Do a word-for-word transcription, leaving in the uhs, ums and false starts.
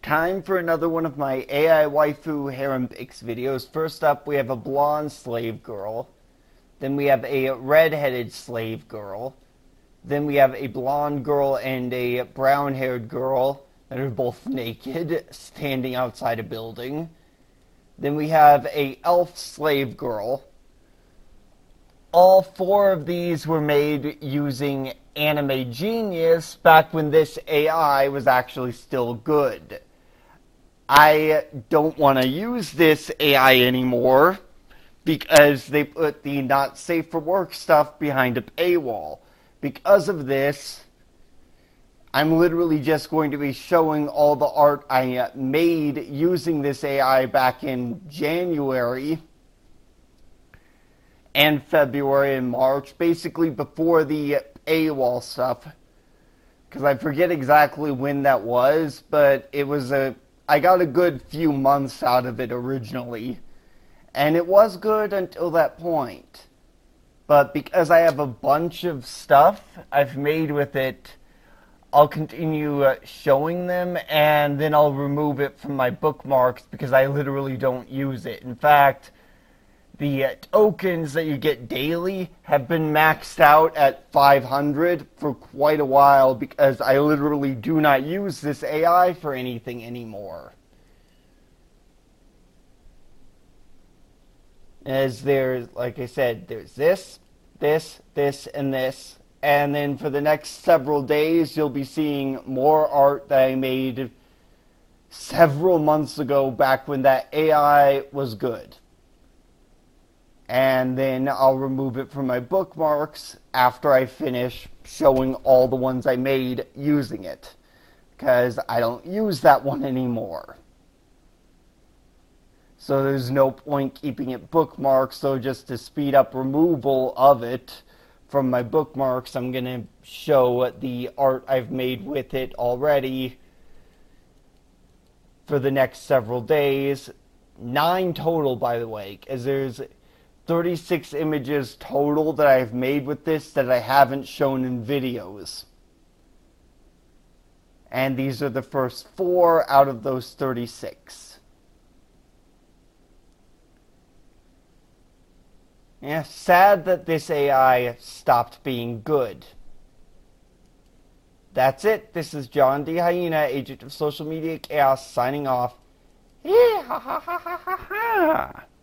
Time for another one of my A I waifu harem pics videos. First up, we have a blonde slave girl. Then we have a red-headed slave girl. Then we have a blonde girl and a brown-haired girl that are both naked, standing outside a building. Then we have a elf slave girl. All four of these were made using Anime Genius back when this A I was actually still good. I don't want to use this A I anymore because they put the not safe for work stuff behind a paywall. Because of this, I'm literally just going to be showing all the art I made using this A I back in January and February and March, basically before the paywall stuff, because I forget exactly when that was, but it was a, I got a good few months out of it originally, and it was good until that point. But because I have a bunch of stuff I've made with it, I'll continue uh, showing them, and then I'll remove it from my bookmarks because I literally don't use it. In fact, the uh, tokens that you get daily have been maxed out at five hundred for quite a while because I literally do not use this A I for anything anymore. As there's, like I said, there's this, this, this, and this. And then for the next several days, you'll be seeing more art that I made several months ago back when that A I was good. And then I'll remove it from my bookmarks after I finish showing all the ones I made using it, because I don't use that one anymore. So there's no point keeping it bookmarked, so just to speed up removal of it from my bookmarks, I'm going to show the art I've made with it already for the next several days. Nine total, by the way, because there's thirty-six images total that I've made with this that I haven't shown in videos. And these are the first four out of those thirty-six. Yeah, sad that this A I stopped being good. That's it. This is John D. Hyena, agent of social media chaos, signing off. Yeah, ha ha ha ha ha ha.